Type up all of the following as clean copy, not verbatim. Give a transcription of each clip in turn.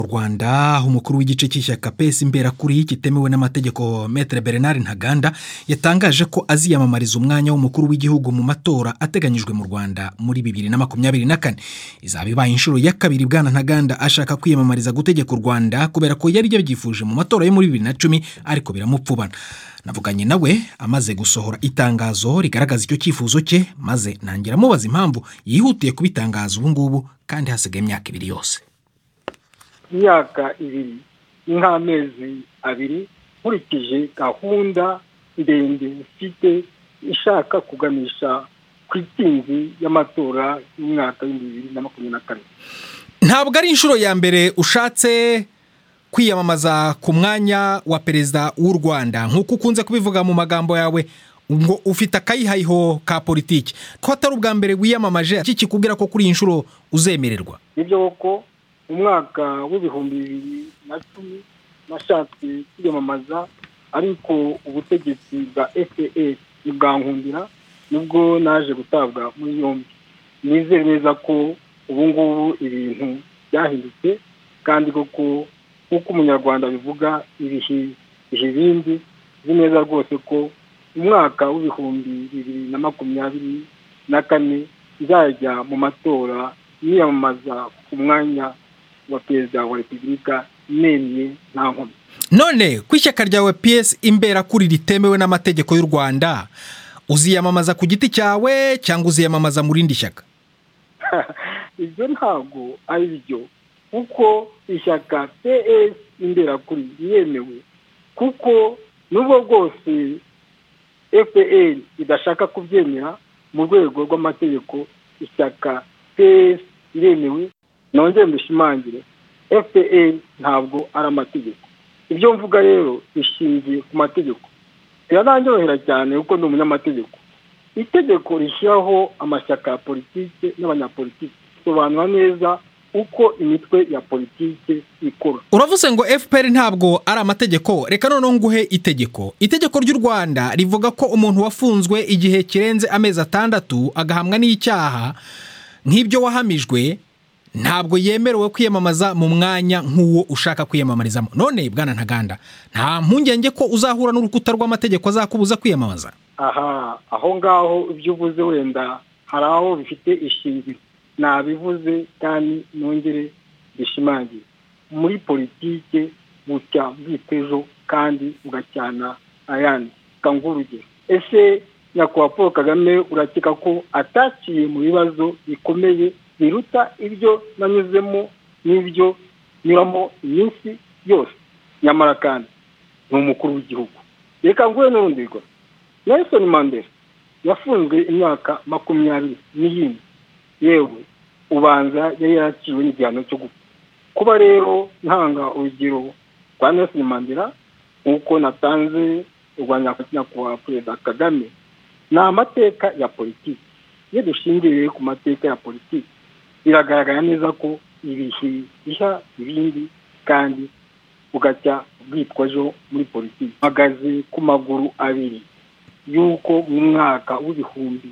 Mu Rwanda umukuru w'igice cy'ishyaka PS Imberakuri kitemewe n'amategeko Maître Bernard Ntaganda yatangaje ko aziyamamariza umwanya w'umukuru w'igihugu mu matora ateganyijwe mu Rwanda muri 2024. Izaba ibaye inshuro ya kabiri bwana Ntaganda ashaka kwiyamamariza gutegeka u Rwanda kubera ko yari yabyifuje mu matora yo muri 2010 ariko biramupfubana. Navuganye nawe amaze gusohora itangazo rigaragaza icyo cyifuzo cye, maze ntangira mubaza impamvu yihutiye kubitangaza ubu ngubu kandi hasigaye imyaka 2 yose. Imyaka 2 nk'amezi 2 nkurikije gahunda ndende mfite ishaka kuganisha ku itsinzi y'amatora y'umwaka wa 2024. Ntabwo ari inshuro ya mbere ushatse kwiyamamaza ku mwanya wa perezida w'u Rwanda nk'uko ukunze kubivuga mu magambo yawe ngo ufite akayihayiho ka politiki, ko atari ubwa mbere wiyamamaje. Iki kikubwira ko kuri inshuro uzemererwa? Nibyo ko umwaka w'ibihumbi 2010 nashatse kwiyamamaza, ariko ubutegetsi bwa FPR bwankundira nubwo naje gutabwa muri yombi. Nizere neza ko ubu ngubu ibintu byahindutse kandi koko uko umunyarwanda bivuga ibihe bindi neza rwose ko umwaka w'ibihumbi 2024 nzajya mu matora yiyamamaza ku mwanya wa perezida wa Repubulika nemye nta nkomyi. None ku ishyaka ryawe PS Imberakuri ritemewe n'amategeko y'u Rwanda uziyamamaza ku giti cyawe cyangwa uziyamamaza mu rindi shyaka? Ibyo ntabwo ari byo, kuko ishyaka PS Imberakuri yemewe, kuko nubwo rwose FPR idashaka kubyemera mu rwego rw'amategeko, ishyaka PS iremewe. Nongeye mbishimangire, FPR ntabwo ari amategeko. Ibyo mvuga rero bishingiye ku mategeko. Birananyohera cyane kuko ndi umunyamategeko. Itegeko rishyiraho amashyaka ya politike n'abanyapolitike sobanura neza uko imitwe ya politike ikora. Uravuze ngo FPR ntabwo ari amategeko, reka noneho nguhe itegeko. Itegeko ry'u Rwanda rivuga ko umuntu wafunzwe igihe kirenze amezi 6 agahamwa n'icyaha nk'ibyo wahamijwe ntabwo yemerewe kwiyamamaza mu mwanya nk'uwo ushaka kwiyamamarizamo. None bwana Ntaganda, nta mpungenge ko uzahura n'urukuta rw'amategeko azakubuza kwiyamamaza? Aho ngaho ibyo uvuze wenda hari aho bifite ishingiro. Nabivuze kandi nongere bishimangire, muri politike bucya bwitejo kandi ugacyana ayandi. Kangurugero, ese nyakubahwa Paul Kagame urakeka ko ataciye mu bibazo bikomeye biruta ibyo nanyuzemo n'ibyo nyuramo iminsi yose? Nyamara kandi ni umukuru w'igihugu. Reka nguhe n'urundi rugero. Nelson Mandela yafunzwe imyaka 20 yewe ubanza yari yaraciwe n'igihano cyo gupfa. Kuba rero ntanga urugero rwa Nelson Mandela nk'uko natanze urwanya nyakubahwa Perezida Kagame, ni amateka ya politiki. Iyo dushingiriye ku mateka ya politiki biragaragara neza ko ibihe biha ibindi kandi bugacya bwitwajo muri politiki. Mpagaze ku maguru abiri yuko mu mwaka w'ibihumbi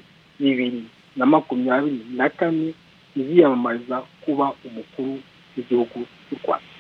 2024 iziyamamariza kuba umukuru w'igihugu cy'u Rwanda.